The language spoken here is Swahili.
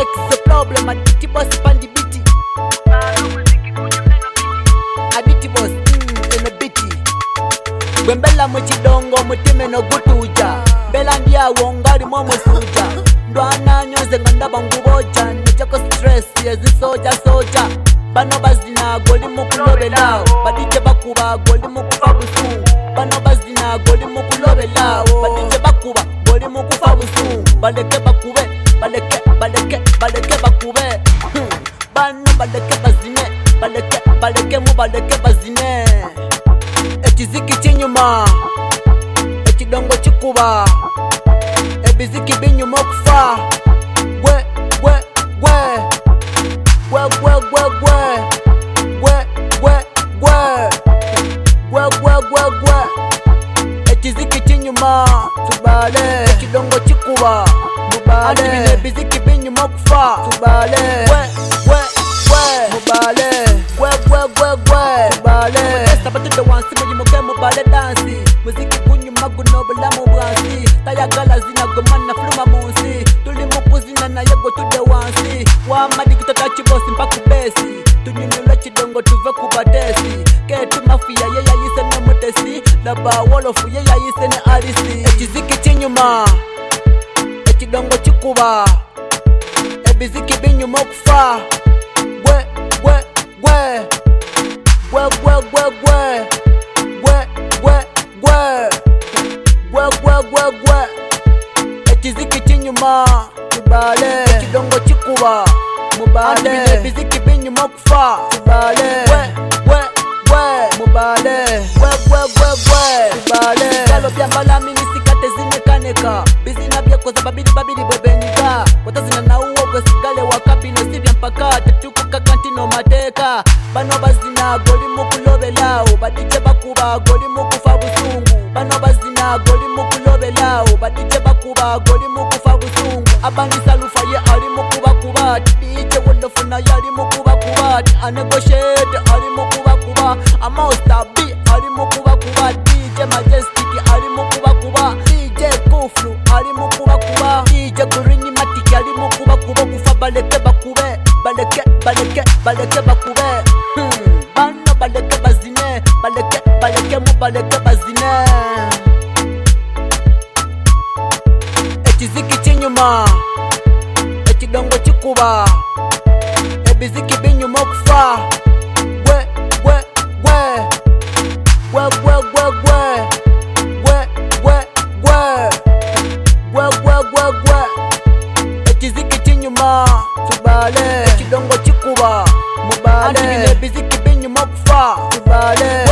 X the problem aditi boss pandi biti aditi boss eno biti Gwembela mchidongo mutime no gutuja Bela ndia wongali momo suja Ndwana nyonze ngandaba nguboja Nijako stress yezi soja Bano bazina goli mukulobe lao Badije bakuba goli mukufa busu Bano bazina goli mukulobe lao Badije bakuba goli mukufa busu Baleke bakube baleke bakube Bano baleke bazine baleke bazine Ekiziki chinyuma Ekidongo chikuba Ebiziki binyuma okufa Gwe Ekiziki chinyuma tubale Ekidongo chikuba mubale Ebiziki binyuma okufa tubale mubale tubale Sabatude wansi mujimuke mubale dansi Muziki gunyuma gunobula mubwansi Tayagala zina gomana fluma munsi Tuli mukuzina na yego tude wansi Wamadi kitota chibosi mpaku besi Tunyunyula chidongo tuve kubadesi Ketu mafia yeya yise ne mutesi Laba wolofu yeya yise ne alisi Ekiziki chinyuma Ekidongo chikuba Ebiziki binyuma okufa Ekiziki chinyuma tubale Ekidongo chikuba mubale Ebiziki binyuma okufa tubale mubale tubale Kalo byambala minisikate zinekaneka Bizina byekoza babiri bwebenyika Watazina na uwo gwesigale wakabino sibya mpaka Tetuku kakantino mateka Bano bazina goli mukulobe lao Badije bakuba goli mukufa busungu Bano bazina goli mukulobe lao Badije bakuba goli mukufa busungu Abandi salufa ye ali mukuba kubati DJ wonderful ye ali mukuba kubati Anegotiate ali mukuba kuba Amosta B ali mukuba kuba DJ Majestic ali mukuba kuba DJ Kuflu ali mukuba kuba DJ Green Matic ali mukuba kuba Kufa baleke bakube baleke bakube Bano baleke bazine baleke bazine Ekiziki chinyuma Ekidongo chikuba Ebiziki binyuma okufa Ekiziki chinyuma tubale Ekidongo chikuba mubale Ebiziki binyuma okufa tubale